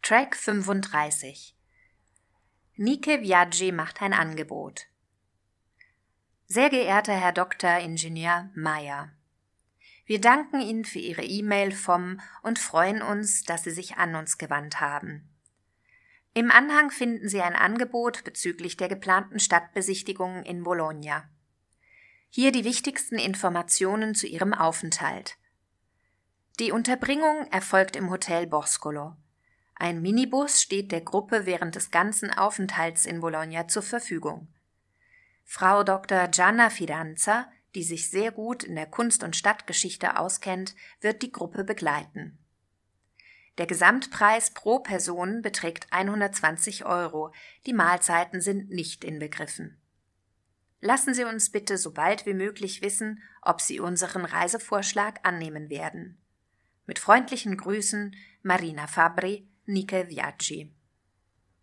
Track 35. Nike Viaggi macht ein Angebot. Sehr geehrter Herr Dr. Ingenieur Meyer, wir danken Ihnen für Ihre E-Mail vom und freuen uns, dass Sie sich an uns gewandt haben. Im Anhang finden Sie ein Angebot bezüglich der geplanten Stadtbesichtigungen in Bologna. Hier die wichtigsten Informationen zu Ihrem Aufenthalt. Die Unterbringung erfolgt im Hotel Boscolo. Ein Minibus steht der Gruppe während des ganzen Aufenthalts in Bologna zur Verfügung. Frau Dr. Gianna Fidanza, die sich sehr gut in der Kunst- und Stadtgeschichte auskennt, wird die Gruppe begleiten. Der Gesamtpreis pro Person beträgt 120 €, die Mahlzeiten sind nicht inbegriffen. Lassen Sie uns bitte so bald wie möglich wissen, ob Sie unseren Reisevorschlag annehmen werden. Mit freundlichen Grüßen, Marina Fabbri, Nike Viaggi.